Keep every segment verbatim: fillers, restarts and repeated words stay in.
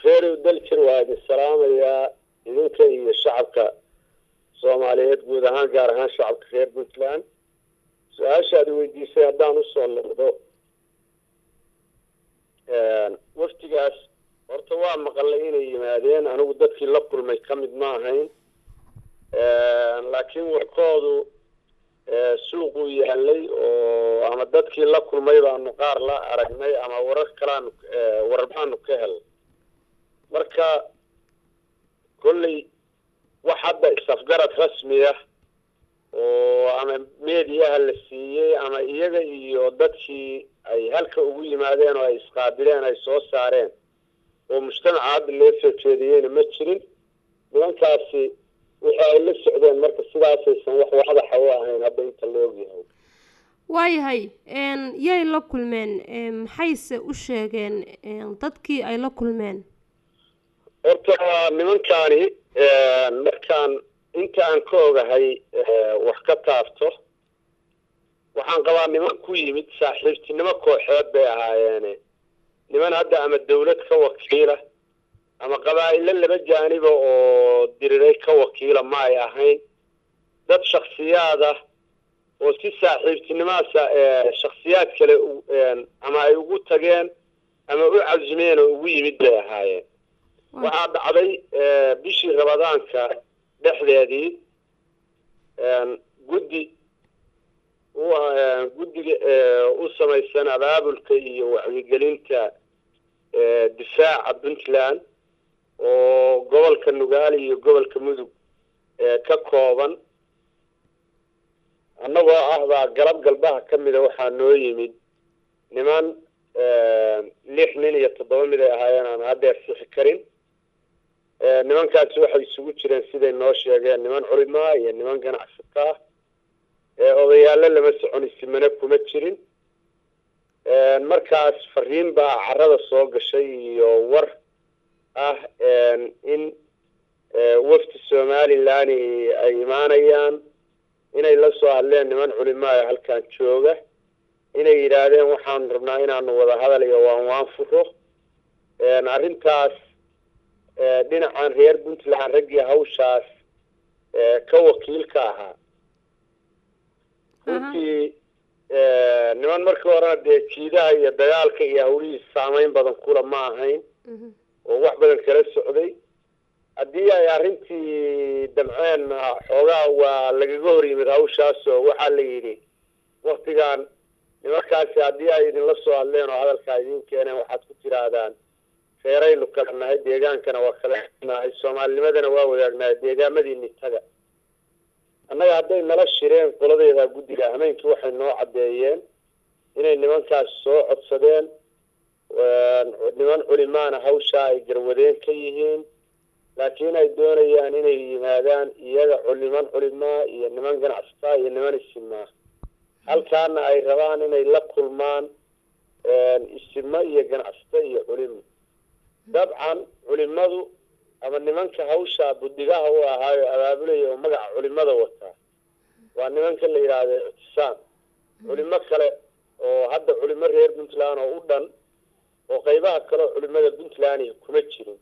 خير دلكر وهذه السلام يا إذنك إيه الشعب كصوماليات جودهان جارهان شعب خير بنتلان سأشهد ويدي سيدان الصون لغضو وقت جاس ارتواء مقلعين يمادين أنا وددك اللقل ما يكمد معهين لكن وحكوضو سوقو يهلي وأما ددك اللقل ما يبقى النقار لا أرقني أما ورق كلام وربحان كهل مركا كل واحد استفجرت رسمية وأما ميديا هالسية أما إيجا يودتشي أي هلك أقول مادين وأي إسقابلين أي صوص سارين ومجتمع عاد اللي يسوي متشرين وأن كاسي وحاول السعوديين مركز سداسي سنوح واحد حواها هنا بيت اللوجي هو waayahay yay la kulmeen maxayse u sheegeen dadkii ay la kulmeen horta nimankani markaan inta aan ka ogahay wax ka taabto waxaan qabaa niman ku yimid saaxiibtinimo kooxeed bay ahaayeen niman hadda ama dawlad ka wakiila ama qabaa'ilo laba jaaniba oo diriray ka wakiila ma ay ahayn dad shakhsiyaad ah oo si saaxiibtinimaasa shakhsiyaad kale ama ay ugu tageen ama u cazmeen oo ugu yimid bay ahaayeen waxaa dhacday bishii rabadaanka dhexdeedii guddi guddiga u samaysan abaabulka iyo wacyigelinta difaaca puntland oo gobolka nugaal iyo gobolka mudug ka kooban annagoo ah baa galab galbaha ka mida waxaa noo yimid niman lix nin iyo toddoba mid ay ahaayeen aan haddeer sixi karin nimankaasi waxay isugu jireen siday noo sheegeen niman culimaa iyo niman ganacsato ah odayaalo lama socon isimane kuma jirin markaas fariin baa carrada soo gashay iyo war ah in wafdi somalilan ay imaanayaan inay la soo hadleen niman culimaa halkan jooga inay yidhaahdeen waxaan rabnaa inaanu wada hadal iyo waan waan furo arrintaas dhinacan reer puntland raggii hawshaas ka wakiilka ahaa runtii niman markii horena dee jiidaha iyo dagaalka iyo hawlihiisa saamayn badan kula ma ahayn oo wax badan kala socday haddii ay arrintii damceen xoogaa waa lagaga hor yimid hawshaas oo waxaa la yidhi waktigan nimankaasi haddii ay idinla soo hadleen oo hadalkaa idin keeneen waxaad ku tiraahdaan reeraynu kala nahay deegaankana waa kala nahay soomaalinimadana waa wadaagnahay deegaamadiini taga annaga hadday nala shireen qoladeeda guddiga hameenkii waxay noo caddeeyeen inay nimankaas soo codsadeen niman culimaana hawshaa ay garwadeen ka yihiin laakiin ay doonayaan inay yimaadaan iyaga niman culimaa iyo niman ganacsataa iyo niman isimaa halkaana ay rabaan inay la kulmaan isimo iyo ganacsato iyo culimo dabcan culimadu ama nimanka hawsha budigaha u ahaayo abaabulaya oo magaca culimada wataa waa nimanka la yidhaahdo ictisaam culimo kale oo hadda culimo reer puntland oo u dhan oo qaybaha kale oo culimada puntland kuma jirin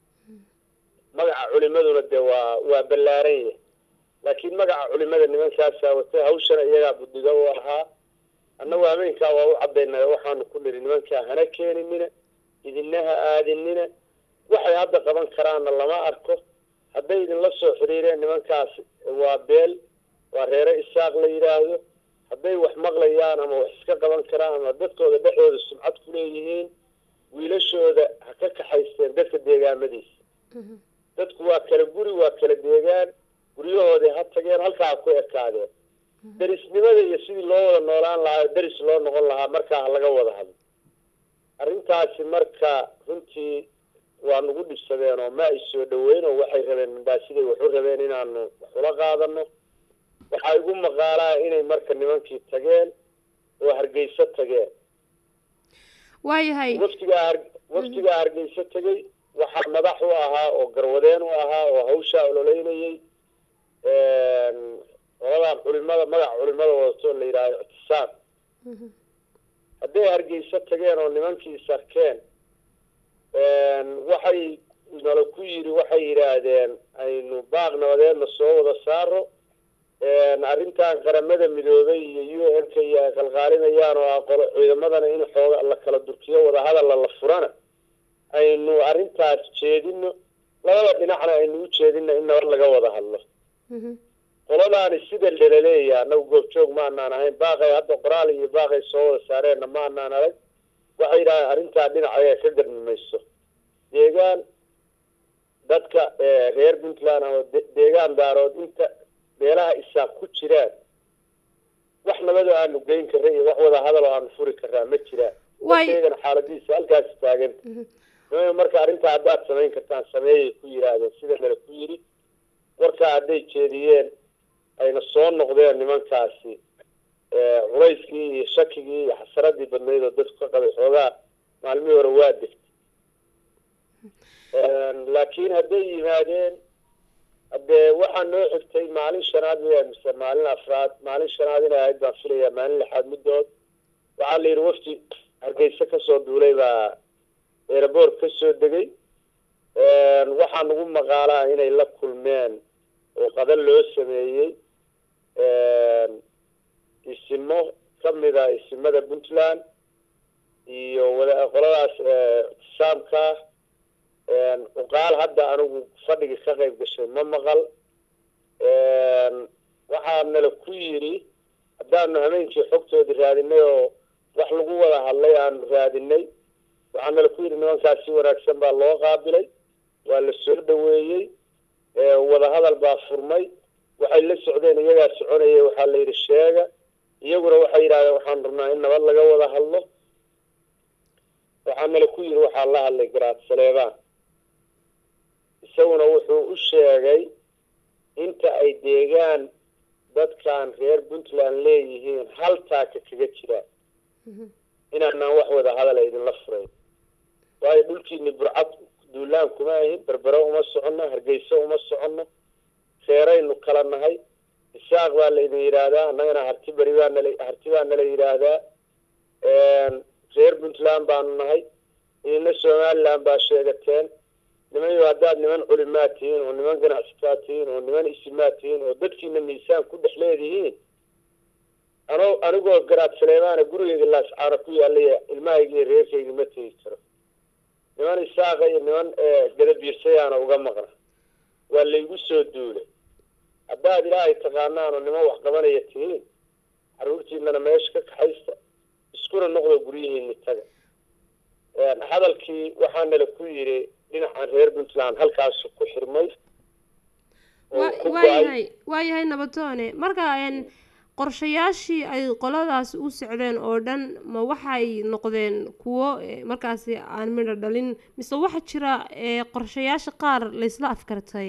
magaca culimaduna dee waa waa ballaaran yahay laakiin magaca culimada nimankaasaa watay hawshana iyagaa budiga u ahaa annagu hameenkaa waa u caddaynay waxaanu ku nidhi nimankaa hana keeninina idinaha aadinina waxay hadda qaban karaanna lama arko hadday idinla soo xiriireen nimankaas waa beel waa reere isaaq la yidhaahdo hadday wax maqlayaan ama wax iska qaban karaan ama dadkooda dhexdooda sumcad ku leeyihiin wiilashooda ha ka kaxaysteen dadka deegaamadiisa dadku waa kala guri waa kala deegaan guryahoodii ha tageen halkaa ha ku ekaadeen derisnimada iyo sidii loo wada noolaan lahaa deris loo noqon lahaa markaa ha laga wada hadlo arrintaasi marka runtii waa nagu dhibsadeen oo ma ay soo dhaweyn oo waxay rabeen mindhaasiday waxu rabeen inaanu wax ula qaadano waxaa igu maqaalaa inay marka nimankii tageen oo hargeysa tageen waayahay waftigaa waftigaa hargeysa tegey waxaa madax u ahaa oo garwadeen u ahaa oo hawshaa ololeynayay qoladan culimada magaca culimada wadato la yidhaahdo ictisaam hadday hargeysa tageen oo nimankii sarkeen waxay waxay nala ku yidhi waxay yidhaahdeen aynu baaq nabadeedna soo wada saaro arrintan qaramada midoobay iyo u n k iyo ay qalqaalinayaan oo aqolo ciidamadana in xooga la kala durkiyo wadahadalla la furana aynu arrintaas jeedino labada dhinacna aynu u jeedino in nabad laga wada hadlo qoladaani sida lelaleeya anagu goobjoog ma anaan ahayn baaqay hadda qoraal iyo baaqay soo wada saareenna ma anaan arag waxay yidhahdeen arrintaa dhinacaya ka garnimayso deegaan dadka reer puntland ama deegaan daarood inta beelaha isaaq ku jiraan wax nabadoo aanu geyn karra iyo wax wada hadal oo aanu furi karraa ma jiraan deegan xaaladiisa halkaas taagan marka arrintaa haddaad samayn kartaan sameeyay ku yidhaahdeen sida nala ku yidhi warkaa hadday jeediyeen ayna soo noqdeen nimankaasi culayskii iyo shakigii iyo xasaradii badnayd oo dadku ka qabay xoogaa maalmihii hore waa degtay laakiin hadday yimaadeen haddee waxaa noo xigtay maalin shanaad miya mise maalin afraad maalin shanaad inay ahayd baan filayaa maalin lixaad middood waxaa la yidhi wafti hargeysa kasoo duulay baa airboort ka soo degay waxaa nagu maqaalaa inay la kulmeen oo qadan loo sameeyey isimo kamida isimada puntland iyo wada qoladaas ictisaamka uqaal hadda anigu fadhigii ka qayb gashay ma maqal waxaa nala ku yidhi haddaanu hameenkii xogtoodii raadinay oo wax lagu wada hadlay aanu raadinay waxaa nala ku yidhi nimankaas si wanaagsan baa loo qaabilay waa la soo dhaweeyey wadahadal baa furmay waxay la socdeen iyagaa soconayay waxaa la yidhi sheega iyaguna waxay yidhahdeen waxaan rabnaa in nabad laga wada hadlo waxaa nala ku yidhi waxaa la hadlay garaad saleebaan isaguna wuxuu u sheegay inta ay deegaan dadkan reer puntland leeyihiin hal taaka kaga jiraan inaanaan wax wada hadala idinla furayn waayo dhulkiini burcad duulaan kuma ahin berbero uma soconno hargeyso uma soconno reeraynu kala nahay isaaq baa la idin yidhaahdaa annagana harti beri baa nala harti baa nala yidhaahdaa reer puntland baanu nahay idina somaliland baa sheegateen niman yo haddaad niman culimaad tihiin oo niman ganacsataa tihiin oo niman isimaad tihiin oo dadkiina miisaan ku dhex leedihiin ano anigoo garaad saleemaana gurigeyga laascaana ku yaalaya ilmahayga iyo reerkayga ma tegi karo niman isaaqa iyo niman gadabiirsayaana uga maqna waa laygu soo duulay haddaad ilaahay taqaanaan oo niman wax qabanaya tihiin carruurtiinana meesha ka kaxaysta iskuna noqdo guryihiini taga hadalkii waxaa nala ku yidhi dhinacan reer puntland halkaasu ku xirmay waayahay waayahay nabatoone marka qorshayaashii ay qoladaas u socdeen oo dhan ma waxay noqdeen kuwo markaasi aan midho dhalin mise waxaa jira qorshayaasha qaar laysla afkartay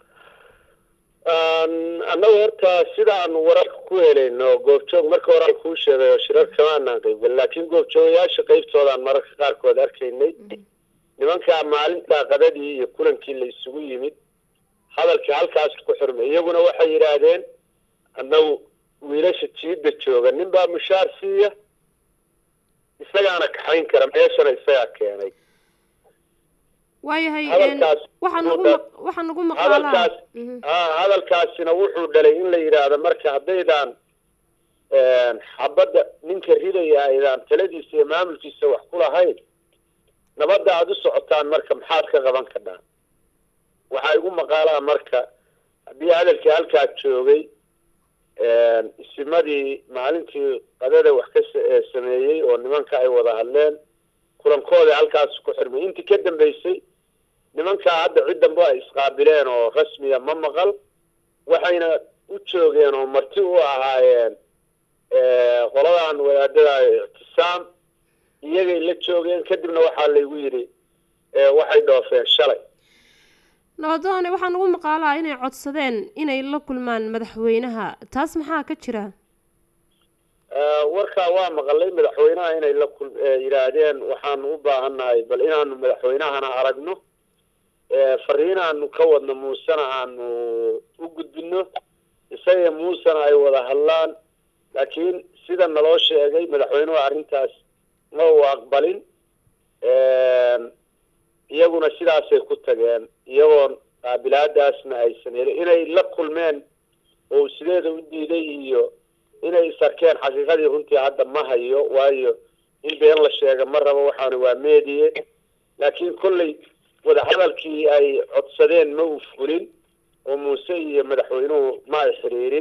annagu horta sidaanu wararka ku helayno goobjoog marka horaan kuu sheegay oo shirar kamaanaan qaybgal laakiin goobjoogayaasha qaybtoodaan mararka qaarkood arkaynay nimankaa maalintaa qadadii iyo kulankii la isugu yimid hadalkii halkaas ku xirmay iyaguna waxay yidhaahdeen annagu wiilasha jiida jooga nin baa mushaar siiya isagaana kaxayn kara meeshana isagaa keenay waayahay waxaa nagu waxaa nagu maqaalaa hadalkaasina wuxuu dhalay in la yidhaahdo marka haddaydaan xabadda ninka ridaya aydaan taladiisa iyo maamulkiisa wax ku lahayn nabadda aada u socotaan marka maxaad ka qaban kadhaan waxaa igu maqaalaa marka haddii hadalkii halkaa joogay isimadii maalintii qadada wax ka sameeyey oo nimanka ay wada hadleen kulankooda halkaas ku xirmay intii ka dambeysay nimankaa hadda cid dambe ay isqaabileen oo rasmiya ma maqal waxayna u joogeen oo marti u ahaayeen qoladan wadaadada ictisaam iyagay la joogeen kadibna waxaa laygu yidhi waxay dhoofeen shalay nabadoone waxaa nagu maqaalaa inay codsadeen inay la kulmaan madaxweynaha taas maxaa ka jira warkaa waa maqalay madaxweynaha inay la kul yidhaahdeen waxaanu u baahannahay bal inaanu madaxweynahana aragno fariinaanu ka wadno muusena aanu u gudbino isaga muusena ay wada hadlaan laakiin sida naloo sheegay madaxweynuhu arrintaas ma uu aqbalin iyaguna sidaasay ku tageen iyagoon qaabilaadaasna aysan helin inay la kulmeen oo sideeda u diiday iyo inay isarkeen xaqiiqadii runtii hadda ma hayo waayo in been la sheega ma rabo waxaana waa meediye laakiin kolley wadahadalkii ay codsadeen ma uu fulin oo muuse iyo madaxweynuhu ma ay xiriirin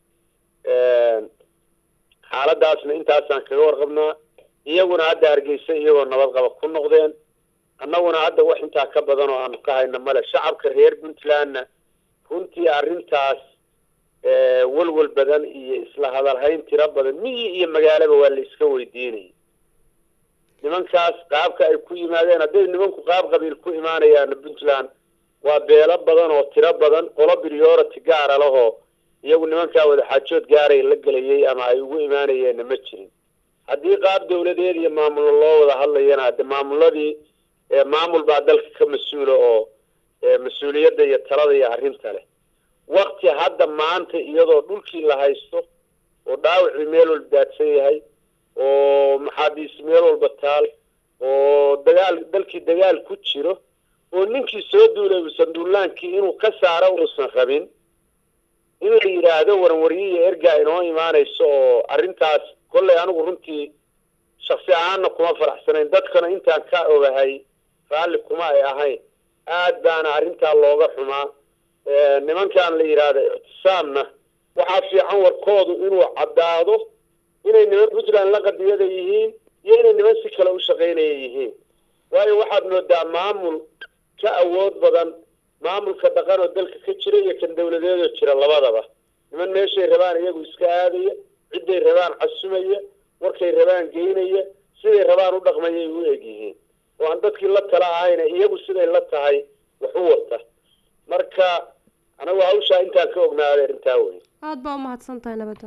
xaaladaasna intaasaan kaga warqabnaa iyaguna hadda hargeysa iyagoo nabad qaba ku noqdeen annaguna hadda wax intaa ka badan oo aanu ka hayno male shacabka reer puntlandna runtii arrintaas walwal badan iyo isla hadalhayn tiro badan miyi iyo magaalaba waa la iska weydiinayay nimankaas qaabka ay ku yimaadeen hadday nimanku qaab qabiil ku imaanayaan puntland waa beelo badan oo tiro badan qolo priority gaara lahoo iyagu nimankaa wadaxaajood gaaray la gelayay ama ay ugu imaanayeenna ma jirin haddii qaab dawladeed iyo maamulo loo wada hadlayana hadde maamuladii maamul baa dalka ka mas-uula oo mas-uuliyadda iyo talada iyo arrinta leh wakti hadda maanta iyadoo dhulkii la haysto oo dhaawacii meel walba daadsan yahay oo maxaabiis meel walba taal oo dagaal dalkii dagaal ku jiro oo ninkii soo duulay uusan duulaankii inuu ka saaro uusan rabin in la yidhaahdo waranwaryiya ergaa inoo imaanayso oo arrintaas kolley anigu runtii shaksi ahaanna kuma faraxsanayn dadkana intaan ka ogahay raalli kuma ay ahayn aad baana arrintaa looga xumaa nimankan la yidhaahdo ictisaamna waxaa fiican warkoodu inuu caddaado inay niman puntland la qadiyada yihiin iyo inay niman si kale u shaqaynaya yihiin waayo waxaad moodaa maamul ka awood badan maamulka dhaqan oo dalka ka jira iyo kan dawladeedoo jira labadaba niman meeshay rabaan iyagu iska aadaya cidday rabaan casumaya warkay rabaan geynaya siday rabaan u dhaqmayay u eg yihiin oo aan dadkii la tala ahayna iyagu siday la tahay wax u wata marka anagu hawshaa intaan ka ognaaday arrintaa wey aad baa umahadsan tahay nabad